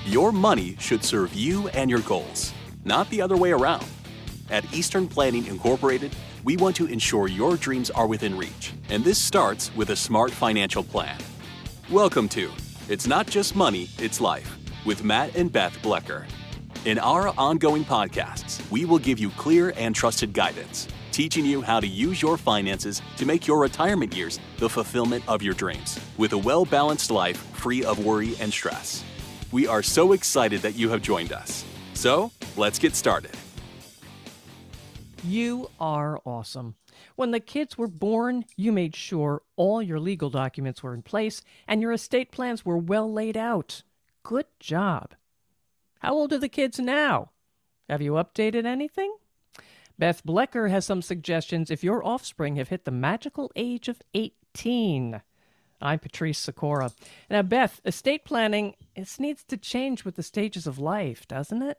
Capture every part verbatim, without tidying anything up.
Your money should serve you and your goals, not the other way around. At Eastern Planning Incorporated, we want to ensure your dreams are within reach, and this starts with a smart financial plan. Welcome to It's Not Just Money, It's Life with Matt and Beth Blecker. In our ongoing podcasts, we will give you clear and trusted guidance, teaching you how to use your finances to make your retirement years the fulfillment of your dreams, with a well-balanced life free of worry and stress. We are so excited that you have joined us. So, let's get started. You are awesome. When the kids were born, you made sure all your legal documents were in place and your estate plans were well laid out. Good job. How old are the kids now? Have you updated anything? Beth Blecker has some suggestions if your offspring have hit the magical age of eighteen. I'm Patrice Sikora. Now, Beth, estate planning, it needs to change with the stages of life, doesn't it?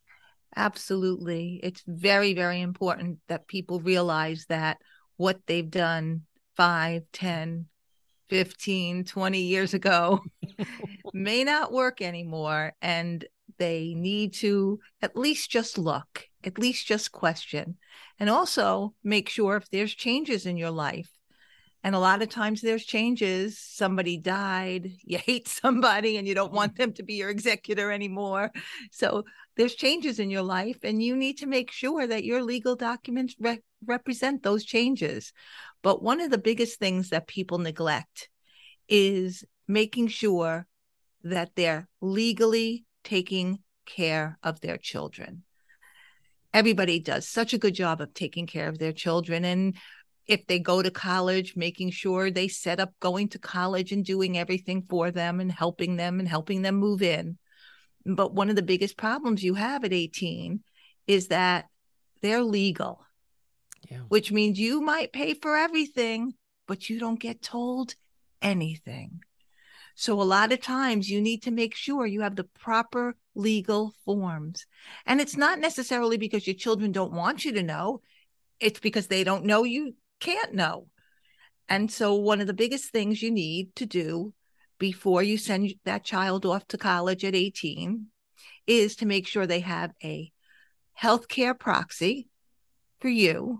Absolutely. It's very, very important that people realize that what they've done five, ten, fifteen, twenty years ago may not work anymore. And they need to at least just look, at least just question, and also make sure if there's changes in your life. And a lot of times there's changes. Somebody died, you hate somebody and you don't want them to be your executor anymore. So there's changes in your life and you need to make sure that your legal documents re- represent those changes. But one of the biggest things that people neglect is making sure that they're legally taking care of their children. Everybody does such a good job of taking care of their children. And if they go to college, making sure they set up going to college and doing everything for them and helping them and helping them move in. But one of the biggest problems you have at eighteen is that they're legal, yeah. Which means you might pay for everything, but you don't get told anything. So a lot of times you need to make sure you have the proper legal forms. And it's not necessarily because your children don't want you to know. It's because they don't know you can't know. And so one of the biggest things you need to do before you send that child off to college at eighteen is to make sure they have a healthcare proxy for you,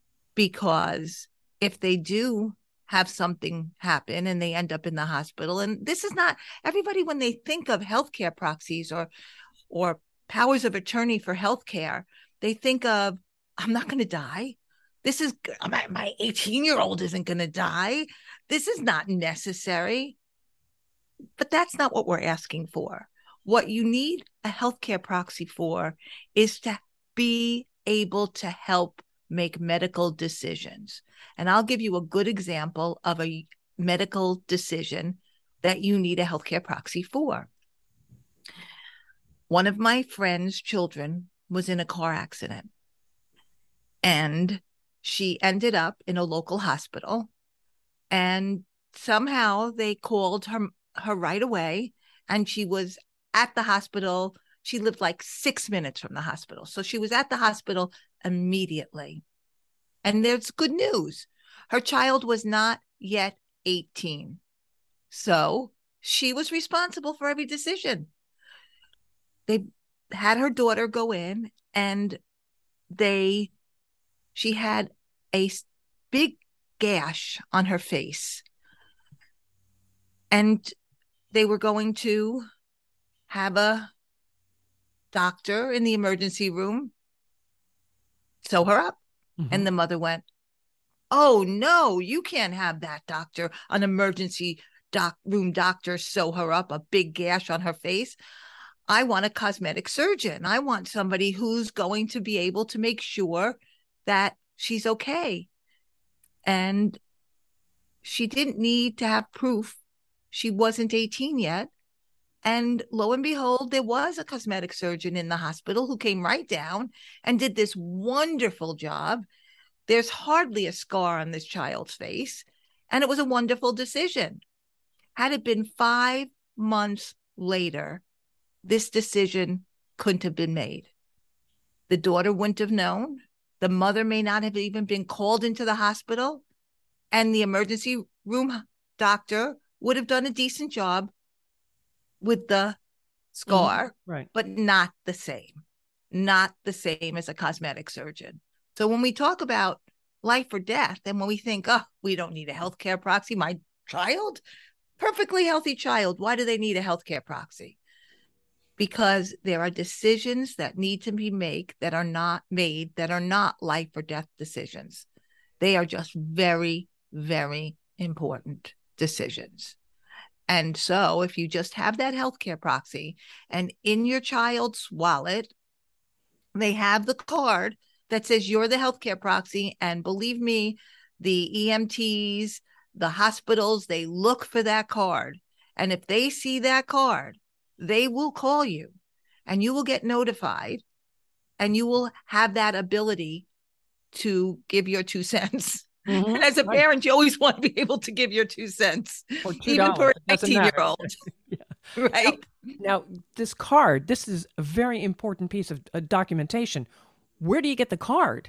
because if they do have something happen and they end up in the hospital, and this is not everybody, when they think of healthcare proxies or or powers of attorney for healthcare, they think of, I'm not going to die. This is my, my eighteen-year-old isn't going to die. This is not necessary. But that's not what we're asking for. What you need a healthcare proxy for is to be able to help make medical decisions. And I'll give you a good example of a medical decision that you need a healthcare proxy for. One of my friend's children was in a car accident, and she ended up in a local hospital, and somehow they called her, her right away, and she was at the hospital. She lived like six minutes from the hospital. So she was at the hospital immediately. And there's good news. Her child was not yet eighteen. So she was responsible for every decision. They had her daughter go in, and they she had a big gash on her face. And they were going to have a doctor in the emergency room sew her up. Mm-hmm. And the mother went, oh, no, you can't have that doctor, an emergency doc room doctor sew her up, a big gash on her face. I want a cosmetic surgeon. I want somebody who's going to be able to make sure that she's okay. And she didn't need to have proof. She wasn't eighteen yet. And lo and behold, there was a cosmetic surgeon in the hospital who came right down and did this wonderful job. There's hardly a scar on this child's face. And it was a wonderful decision. Had it been five months later, this decision couldn't have been made. The daughter wouldn't have known. The mother may not have even been called into the hospital. And the emergency room doctor would have done a decent job with the scar, mm-hmm. Right. but not the same, not the same as a cosmetic surgeon. So when we talk about life or death, and when we think, oh, we don't need a healthcare proxy, my child, perfectly healthy child, why do they need a healthcare proxy? Because there are decisions that need to be made that are not made, that are not life or death decisions. They are just very, very important decisions. And so if you just have that healthcare proxy and in your child's wallet, they have the card that says you're the healthcare proxy. And believe me, the E M Ts, the hospitals, they look for that card. And if they see that card, they will call you and you will get notified and you will have that ability to give your two cents. Mm-hmm. And as a right. parent, you always want to be able to give your two cents, or two even for an eighteen-year-old. Yeah. Right? Now, now, this card, this is a very important piece of uh, documentation. Where do you get the card?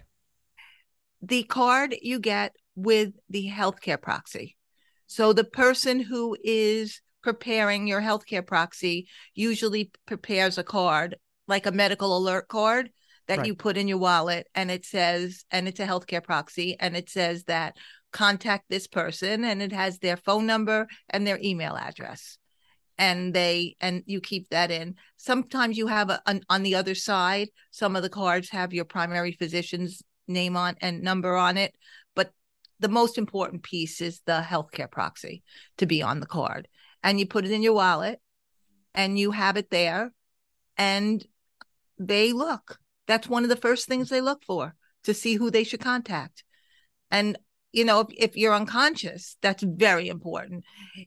The card you get with the healthcare proxy. So the person who is preparing your healthcare proxy usually prepares a card, like a medical alert card, that right. you put in your wallet, and it says, and it's a healthcare proxy, and it says that contact this person, and it has their phone number and their email address. And they, and you keep that in. Sometimes you have a, an, on the other side, some of the cards have your primary physician's name on and number on it. But the most important piece is the healthcare proxy to be on the card. And you put it in your wallet and you have it there, and they look. That's one of the first things they look for, to see who they should contact. And, you know, if, if you're unconscious, that's very important.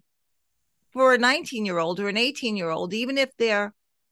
For a nineteen-year-old or an eighteen-year-old, even if they're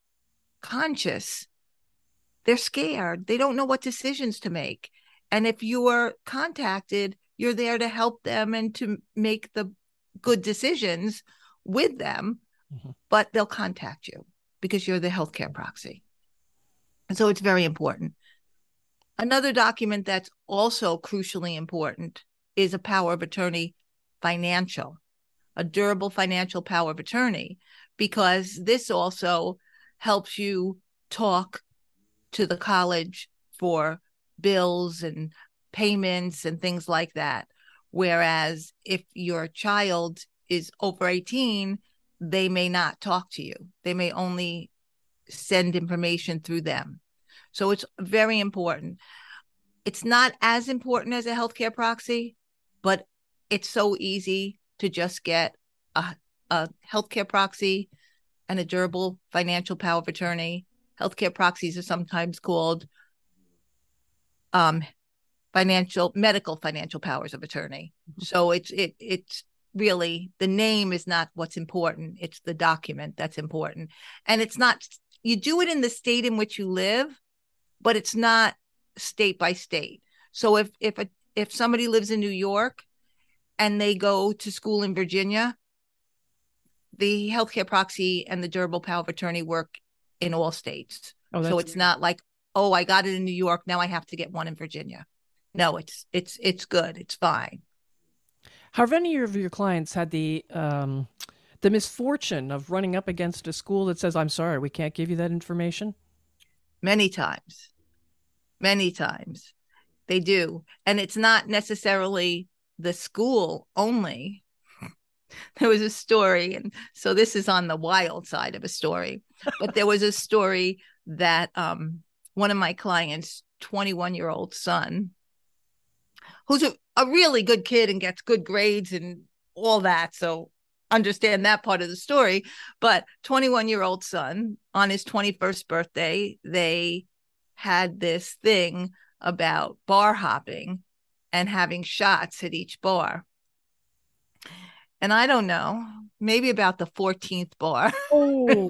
conscious, they're scared. They don't know what decisions to make. And if you are contacted, you're there to help them and to make the good decisions with them, mm-hmm. but they'll contact you because you're the healthcare proxy. And so it's very important. Another document that's also crucially important is a power of attorney financial, a durable financial power of attorney, because this also helps you talk to the college for bills and payments and things like that. Whereas if your child is over eighteen, they may not talk to you. They may only send information through them. So it's very important. It's not as important as a healthcare proxy, but it's so easy to just get a, a healthcare proxy and a durable financial power of attorney. Healthcare proxies are sometimes called um, financial, medical financial powers of attorney. Mm-hmm. So it's it it's really, the name is not what's important. It's the document that's important. And it's not, you do it in the state in which you live, but it's not state by state. So if if a, if somebody lives in New York and they go to school in Virginia, the healthcare proxy and the durable power of attorney work in all states. Oh, so it's not like, oh, I got it in New York, now I have to get one in Virginia. No, it's it's it's good. It's fine. Have any of your clients had the um, the misfortune of running up against a school that says, I'm sorry, we can't give you that information? Many times. Many times. They do. And it's not necessarily the school only. There was a story, and so this is on the wild side of a story, but there was a story that um, one of my clients' twenty-one-year-old son, who's a, a really good kid and gets good grades and all that, so understand that part of the story, but twenty-one-year-old son, on his twenty-first birthday, they had this thing about bar hopping and having shots at each bar. And I don't know, maybe about the fourteenth bar. Oh.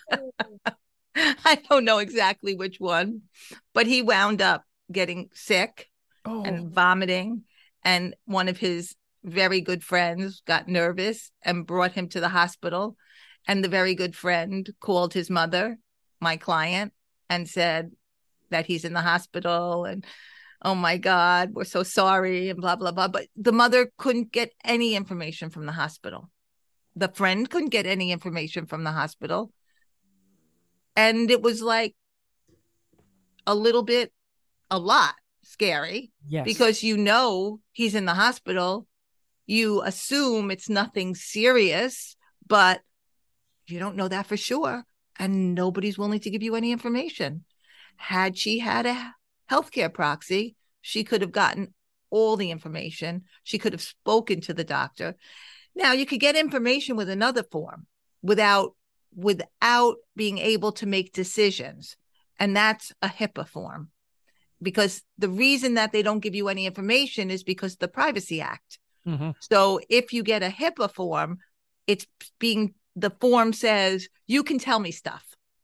I don't know exactly which one, but he wound up getting sick oh. and vomiting. And one of his very good friends got nervous and brought him to the hospital. And the very good friend called his mother, my client, and said that he's in the hospital and, oh my God, we're so sorry, and blah, blah, blah. But the mother couldn't get any information from the hospital. The friend couldn't get any information from the hospital. And it was like a little bit, a lot scary. Yes. Because you know he's in the hospital. You assume it's nothing serious, but you don't know that for sure. And nobody's willing to give you any information. Had she had a healthcare proxy, she could have gotten all the information. She could have spoken to the doctor. Now, you could get information with another form without without being able to make decisions. And that's a HIPAA form. Because the reason that they don't give you any information is because of the Privacy Act. Mm-hmm. So if you get a HIPAA form, it's being, the form says, you can tell me stuff.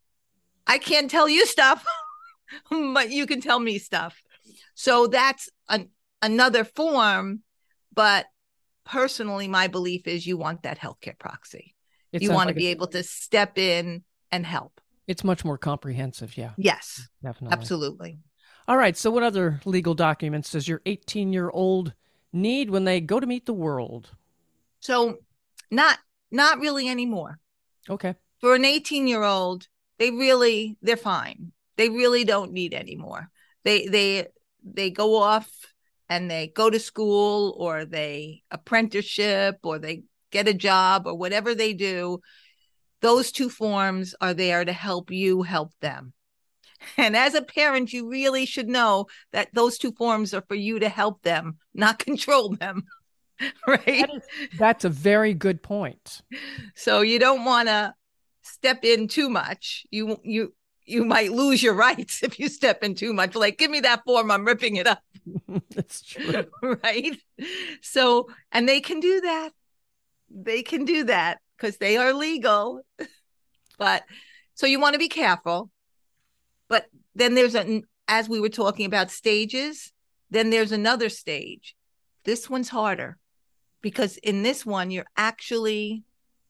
I can't tell you stuff, but you can tell me stuff. So that's an, another form. But personally, my belief is you want that healthcare proxy. It you sounds want like to be it's- able to step in and help. It's much more comprehensive. Yeah, Yes, definitely. absolutely. All right. So what other legal documents does your eighteen-year-old need when they go to meet the world? So not not really anymore. Okay. For an eighteen-year-old, they really, they're fine. They really don't need any more. They they they go off and they go to school, or they apprenticeship, or they get a job, or whatever they do. Those two forms are there to help you help them. And as a parent, you really should know that those two forms are for you to help them, not control them. Right? That is, that's a very good point. So you don't want to step in too much. You you you might lose your rights if you step in too much. Like, give me that form, I'm ripping it up. That's true. Right? So, and they can do that. They can do that because they are legal. But so you want to be careful. But then there's a, as we were talking about stages, then there's another stage. This one's harder because in this one, you're actually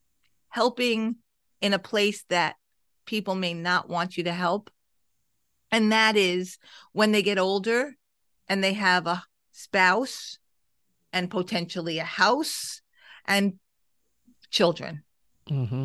helping in a place that people may not want you to help. And that is when they get older and they have a spouse and potentially a house and children. Mm-hmm.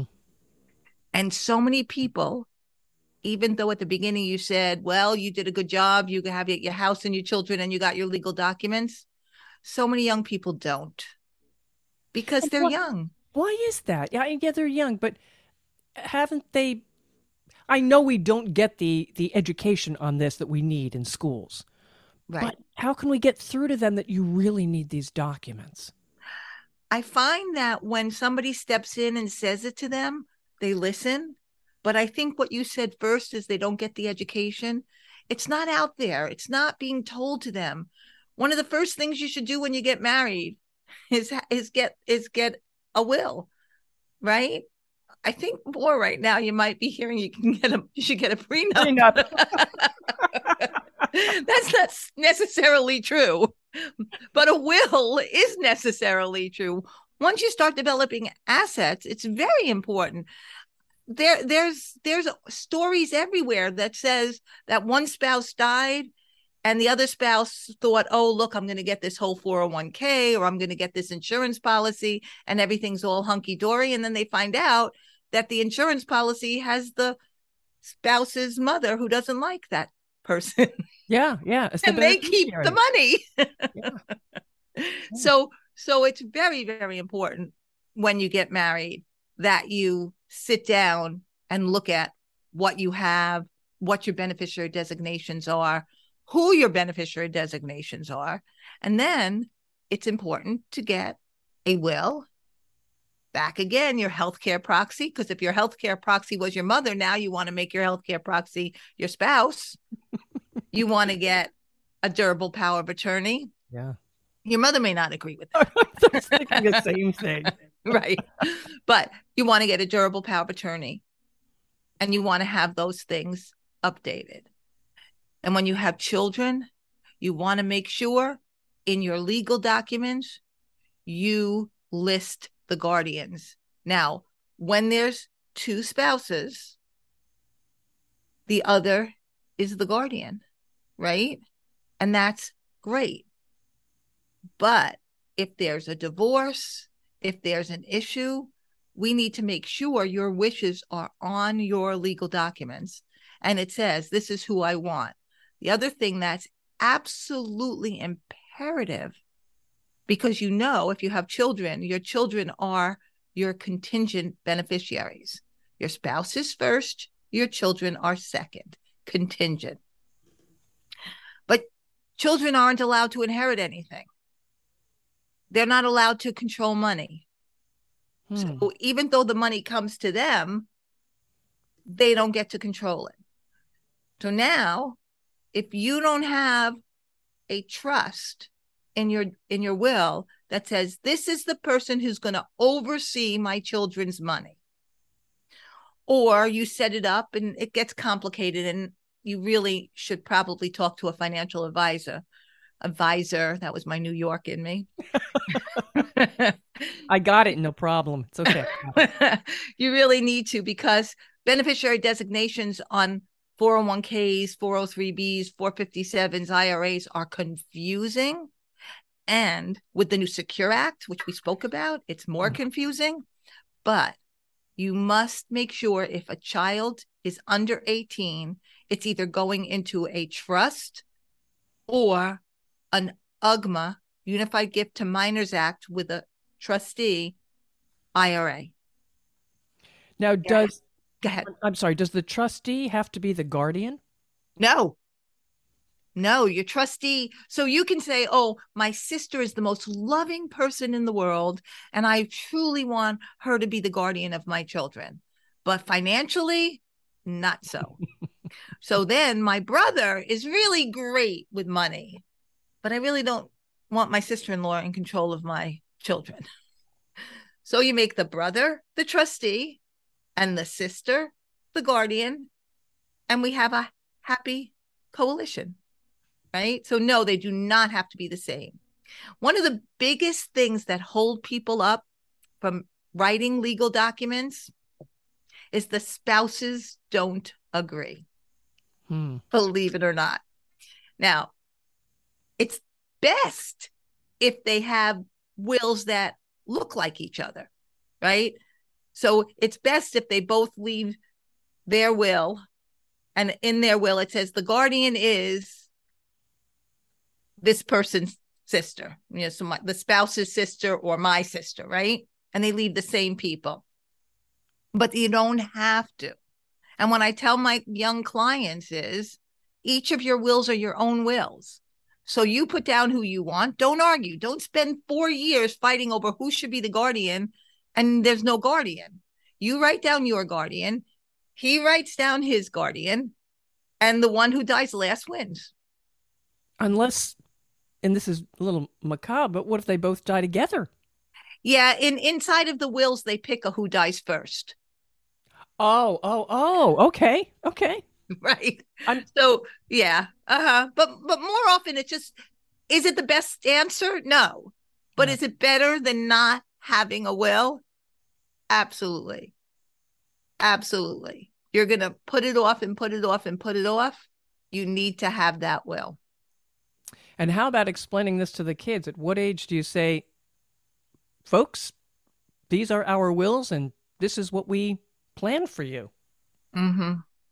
And so many people, even though at the beginning you said, well, you did a good job, you have your house and your children and you got your legal documents, so many young people don't because And they're what, young. Why is that? Yeah, yeah, they're young, but haven't they? I know we don't get the the education on this that we need in schools. Right. But how can we get through to them that you really need these documents? I find that when somebody steps in and says it to them, they listen. But I think what you said first is they don't get the education. It's not out there. It's not being told to them. One of the first things you should do when you get married is is get is get a will, right? I think more right now you might be hearing you can get a you should get a prenup. Prenup. That's not necessarily true, but a will is necessarily true. Once you start developing assets, it's very important. There, there's there's stories everywhere that says that one spouse died and the other spouse thought, oh, look, I'm going to get this whole four oh one k or I'm going to get this insurance policy and everything's all hunky-dory. And then they find out that the insurance policy has the spouse's mother who doesn't like that person. Yeah, yeah. It's the and they keep the money. Yeah. So, so it's very, very important when you get married that you sit down and look at what you have, what your beneficiary designations are, who your beneficiary designations are. And then it's important to get a will. Back again, your healthcare proxy, because if your healthcare proxy was your mother, now you want to make your healthcare proxy your spouse. You want to get a durable power of attorney. Yeah. Your mother may not agree with that. I was thinking the same thing. Right. But you want to get a durable power of attorney and you want to have those things updated. And when you have children, you want to make sure in your legal documents, you list the guardians. Now, when there's two spouses, the other is the guardian, right? And that's great. But if there's a divorce, if there's an issue, we need to make sure your wishes are on your legal documents. And it says, this is who I want. The other thing that's absolutely imperative, because you know, if you have children, your children are your contingent beneficiaries. Your spouse is first, your children are second, contingent. But children aren't allowed to inherit anything. They're not allowed to control money. Hmm. So even though the money comes to them, they don't get to control it. So now, if you don't have a trust in your in your will that says, this is the person who's going to oversee my children's money, or you set it up and it gets complicated, and you really should probably talk to a financial advisor. Advisor, that was my New York in me. I got it, no problem. It's okay. You really need to, because beneficiary designations on four oh one k's, four oh three b's, four fifty-sevens, I R As are confusing. And with the new Secure Act, which we spoke about, it's more confusing. But you must make sure if a child is under eighteen, it's either going into a trust or an U G M A, Unified Gift to Minors Act, with a trustee I R A. Now, does Go ahead. I'm sorry, does the trustee have to be the guardian? No. No, your trustee. So you can say, oh, my sister is the most loving person in the world, and I truly want her to be the guardian of my children. But financially, not so. So then my brother is really great with money, but I really don't want my sister-in-law in control of my children. So you make the brother the trustee and the sister the guardian, and we have a happy coalition, right? So no, they do not have to be the same. One of the biggest things that hold people up from writing legal documents is the spouses don't agree. Hmm. Believe it or not. Now, it's best if they have wills that look like each other, right? So it's best if they both leave their will, and in their will it says the guardian is this person's sister, you know, so my, the spouse's sister or my sister, right? And they leave the same people. But you don't have to. And what I tell my young clients is, each of your wills are your own wills. So you put down who you want. Don't argue. Don't spend four years fighting over who should be the guardian, and there's no guardian. You write down your guardian. He writes down his guardian, and the one who dies last wins. Unless, and this is a little macabre, but what if they both die together? Yeah, in inside of the wills, they pick a who dies first. Oh, oh, oh, okay, okay. Right. I'm, so, yeah. Uh-huh. But but more often it's just, is it the best answer? No. But yeah. Is it better than not having a will? Absolutely. Absolutely. You're going to put it off and put it off and put it off. You need to have that will. And how about explaining this to the kids? At what age do you say, folks, these are our wills and this is what we plan for you? Mm-hmm.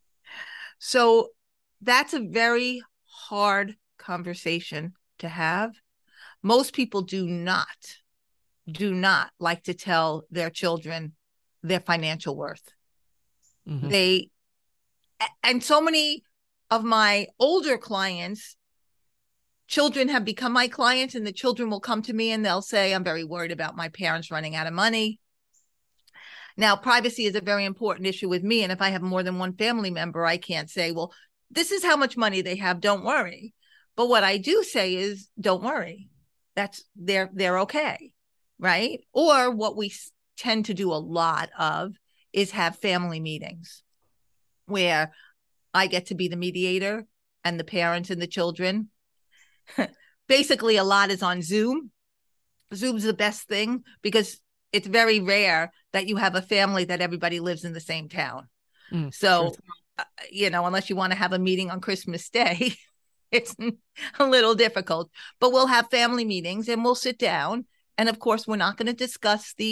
So that's a very hard conversation to have. Most people do not, do not like to tell their children their financial worth. Mm-hmm. They, and so many of my older clients, children have become my clients, and the children will come to me and they'll say, I'm very worried about my parents running out of money. Now, privacy is a very important issue with me. And if I have more than one family member, I can't say, well, this is how much money they have. Don't worry. But what I do say is, don't worry. That's they're they're okay. Right. Or what we tend to do a lot of is have family meetings where I get to be the mediator and the parents and the children. Basically, a lot is on Zoom. Zoom's the best thing because it's very rare that you have a family that everybody lives in the same town. Mm, so, sure. uh, you know, unless you want to have a meeting on Christmas Day, it's a little difficult. But we'll have family meetings and we'll sit down. And of course, we're not going to discuss the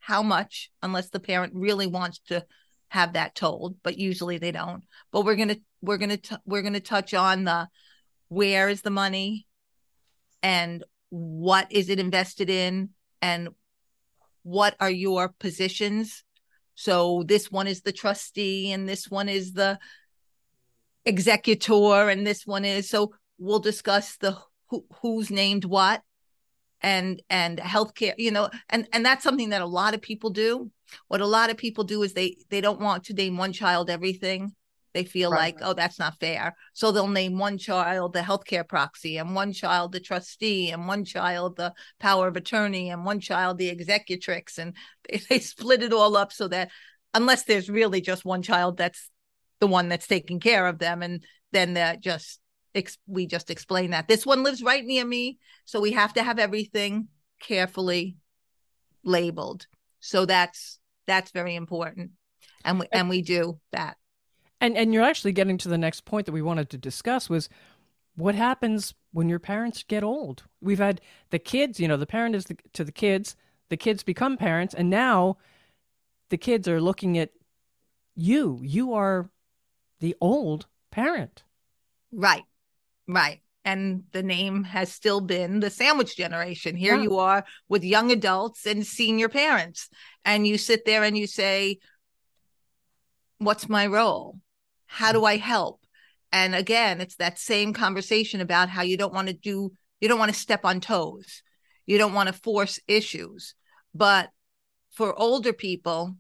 how much, unless the parent really wants to have that told, but usually they don't. But we're gonna we're gonna t- we're gonna touch on the where is the money, and what is it invested in, and what are your positions. So this one is the trustee, and this one is the executor, and this one is. So we'll discuss the who, who's named what, and and healthcare, you know, and and that's something that a lot of people do. What a lot of people do is they they don't want to name one child everything. They feel right. like, oh, that's not fair. So they'll name one child the healthcare proxy, and one child the trustee, and one child the power of attorney, and one child the executrix. And they, they split it all up so that unless there's really just one child that's the one that's taking care of them, and then that just we just explain that this one lives right near me, so we have to have everything carefully labeled. So that's that's very important, and we, and we do that. And and you're actually getting to the next point that we wanted to discuss, was what happens when your parents get old. We've had the kids, you know, the parent is the, to the kids, the kids become parents, and now the kids are looking at you. You are the old parent. Right, right. And the name has still been the sandwich generation. Here yeah. you are with young adults and senior parents, and you sit there and you say, what's my role? How do I help? And again, it's that same conversation about how you don't want to do, you don't want to step on toes. You don't want to force issues. But for older people,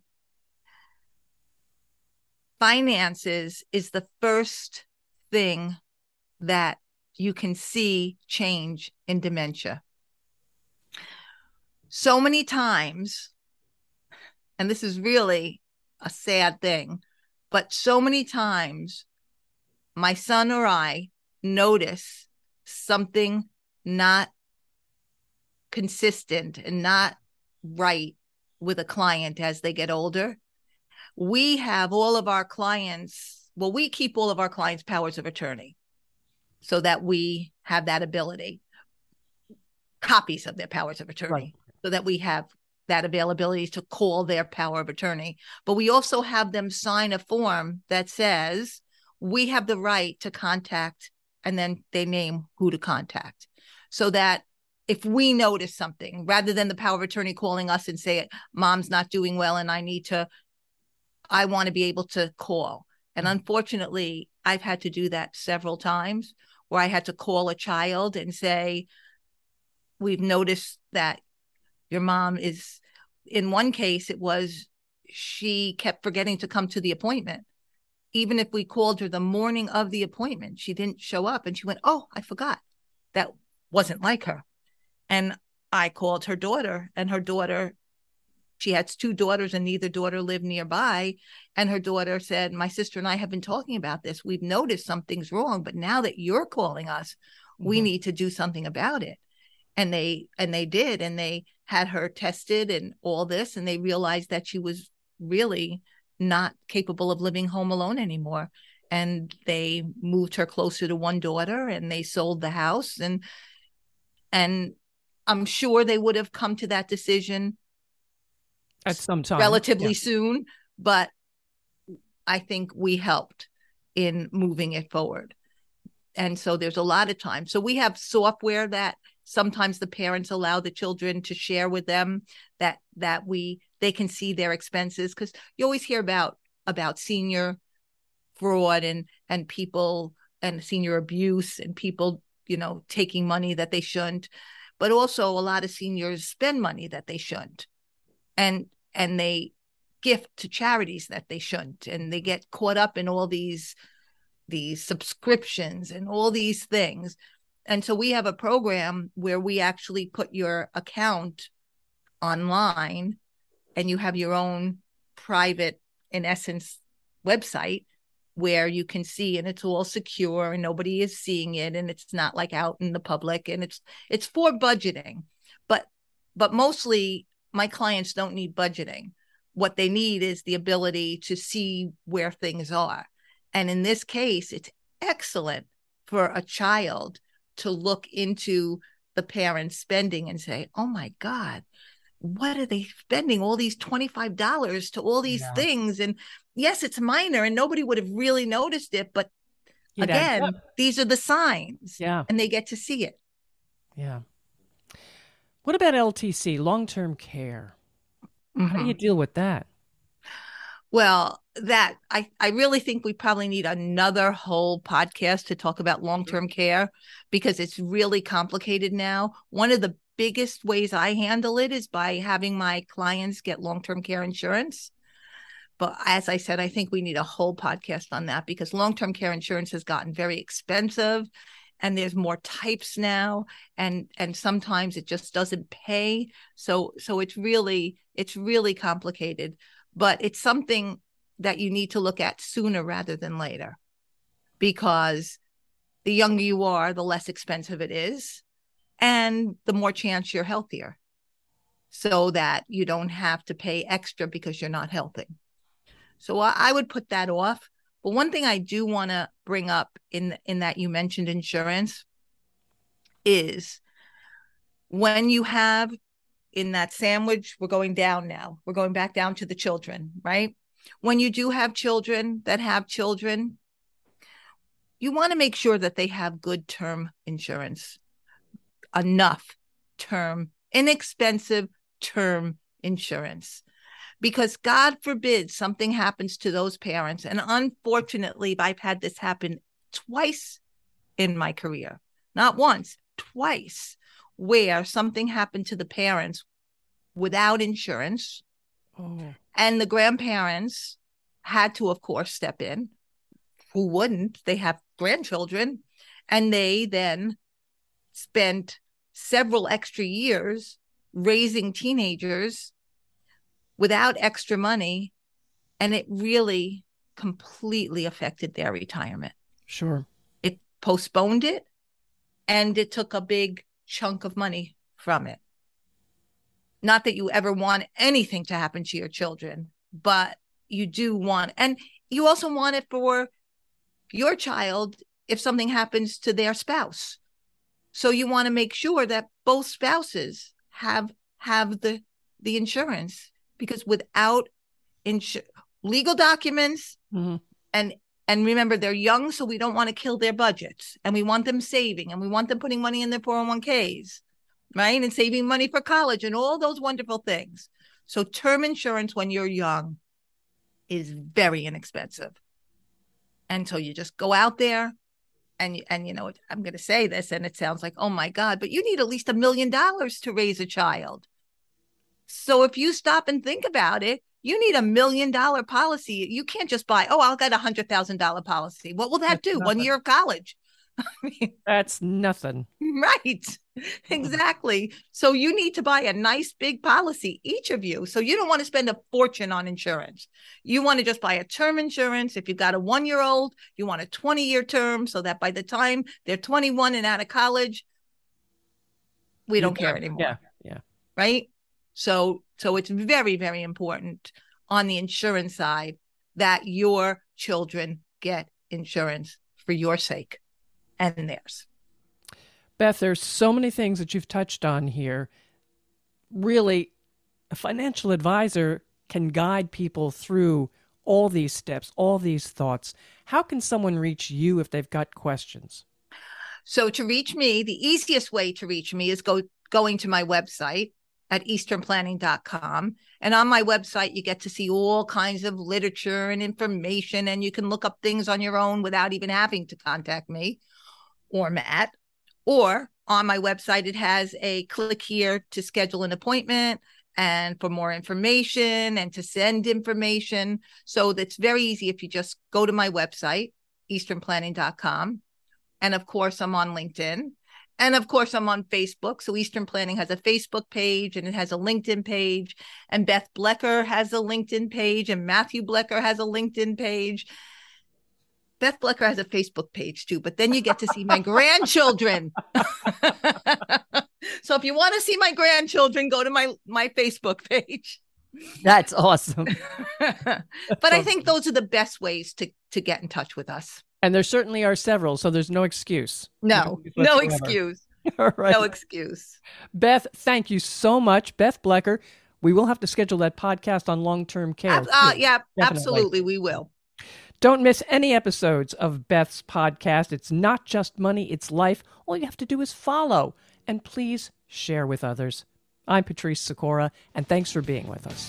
finances is the first thing that you can see change in dementia. So many times, and this is really a sad thing, but so many times my son or I notice something not consistent and not right with a client as they get older. We have all of our clients, well, we keep all of our clients' powers of attorney so that we have that ability, copies of their powers of attorney, right. so that we have that availability to call their power of attorney. But we also have them sign a form that says we have the right to contact, and then they name who to contact. So that if we notice something, rather than the power of attorney calling us and say, mom's not doing well and I need to, I want to be able to call. And unfortunately, I've had to do that several times, where I had to call a child and say, we've noticed that your mom is, in one case, it was she kept forgetting to come to the appointment. Even if we called her the morning of the appointment, she didn't show up. And she went, oh, I forgot. That wasn't like her. And I called her daughter, and her daughter, she had two daughters and neither daughter lived nearby. And her daughter said, my sister and I have been talking about this. We've noticed something's wrong, but now that you're calling us, mm-hmm. we need to do something about it. And they, and they did, and they had her tested and all this, and they realized that she was really not capable of living home alone anymore. And they moved her closer to one daughter, and they sold the house. And, and I'm sure they would have come to that decision at some time, relatively yeah. soon, but I think we helped in moving it forward. And so there's a lot of time. So we have software that sometimes the parents allow the children to share with them, that that we they can see their expenses, because you always hear about about senior fraud and and people and senior abuse and people, you know, taking money that they shouldn't. But also a lot of seniors spend money that they shouldn't. And and they gift to charities that they shouldn't. And they get caught up in all these these subscriptions and all these things. And so we have a program where we actually put your account online, and you have your own private, in essence, website where you can see, and it's all secure and nobody is seeing it, and it's not like out in the public, and it's it's for budgeting. But but mostly my clients don't need budgeting. What they need is the ability to see where things are. And in this case, it's excellent for a child to look into the parents' spending and say, oh my God, what are they spending all these twenty-five dollars to all these Yeah. things? And yes, it's minor and nobody would have really noticed it. But It adds again, up. these are the signs. Yeah. And they get to see it. Yeah. What about L T C, long-term care? Mm-hmm. How do you deal with that? Well, that I, I really think we probably need another whole podcast to talk about long-term care because it's really complicated now. One of the biggest ways I handle it is by having my clients get long-term care insurance. But as I said, I think we need a whole podcast on that because long-term care insurance has gotten very expensive and there's more types now. And, and sometimes it just doesn't pay. So, so it's really, it's really complicated, but it's something that you need to look at sooner rather than later because the younger you are, the less expensive it is. And the more chance you're healthier so that you don't have to pay extra because you're not healthy. So I would put that off. But one thing I do want to bring up in, in that you mentioned insurance is when you have in that sandwich, we're going down now. We're going back down to the children, right? When you do have children that have children, you want to make sure that they have good term insurance, enough term, inexpensive term insurance. Because God forbid something happens to those parents. And unfortunately, I've had this happen twice in my career, not once, twice, where something happened to the parents without insurance. Oh. And the grandparents had to, of course, step in. Who wouldn't? They have grandchildren. And they then spent several extra years raising teenagers without extra money, and it really completely affected their retirement. Sure. It postponed it, and it took a big chunk of money from it. Not that you ever want anything to happen to your children, but you do want, and you also want it for your child if something happens to their spouse. So you want to make sure that both spouses have have the the insurance. Because without insu- legal documents, mm-hmm. and and remember, they're young, so we don't want to kill their budgets. And we want them saving, and we want them putting money in their four oh one k's, right? And saving money for college and all those wonderful things. So term insurance when you're young is very inexpensive. And so you just go out there and, and you know, I'm going to say this, and it sounds like, oh, my God, but you need at least a million dollars to raise a child. So if you stop and think about it, you need a million dollar policy. You can't just buy, oh, I'll get a hundred thousand dollar policy. What will that That's do? nothing. One year of college. I mean, That's nothing. right. Exactly. So you need to buy a nice big policy, each of you. So you don't want to spend a fortune on insurance. You want to just buy a term insurance. If you've got a one year old, you want a twenty year term so that by the time they're twenty-one and out of college, we don't care anymore. Yeah. Yeah. Right. So, so it's very, very important on the insurance side that your children get insurance for your sake and theirs. Beth, there's so many things that you've touched on here. Really, a financial advisor can guide people through all these steps, all these thoughts. How can someone reach you if they've got questions? So to reach me, the easiest way to reach me is go going to my website at eastern planning dot com. And on my website, you get to see all kinds of literature and information, and you can look up things on your own without even having to contact me or Matt. Or on my website, it has a click here to schedule an appointment and for more information and to send information. So that's very easy if you just go to my website, eastern planning dot com. And of course, I'm on LinkedIn. And of course, I'm on Facebook. So Eastern Planning has a Facebook page and it has a LinkedIn page. And Beth Blecker has a LinkedIn page. And Matthew Blecker has a LinkedIn page. Beth Blecker has a Facebook page too. But then you get to see my grandchildren. So if you want to see my grandchildren, go to my, my Facebook page. That's awesome. But That's I awesome. think those are the best ways to, to get in touch with us. And there certainly are several, so there's no excuse. No, no excuse. All right. No excuse. Beth, thank you so much. Beth Blecker. We will have to schedule that podcast on long-term care. Uh, uh, too. yeah, Definitely. absolutely. We will. Don't miss any episodes of Beth's podcast. It's not just money, it's life. All you have to do is follow. And please share with others. I'm Patrice Sikora, and thanks for being with us.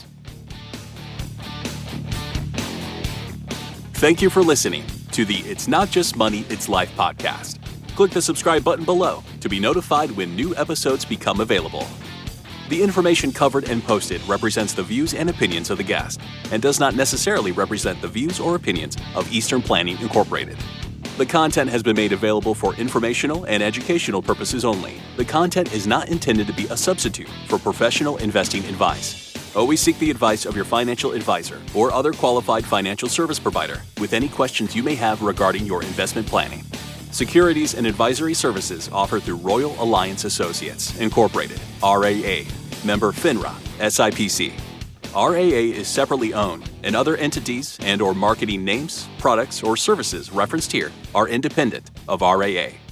Thank you for listening to the It's Not Just Money, It's Life podcast. Click the subscribe button below to be notified when new episodes become available. The information covered and posted represents the views and opinions of the guest and does not necessarily represent the views or opinions of Eastern Planning Incorporated. The content has been made available for informational and educational purposes only. The content is not intended to be a substitute for professional investing advice. Always seek the advice of your financial advisor or other qualified financial service provider with any questions you may have regarding your investment planning. Securities and advisory services offered through Royal Alliance Associates, Incorporated, R A A, member FINRA, S I P C. R A A is separately owned, and other entities and or marketing names, products, or services referenced here are independent of R A A.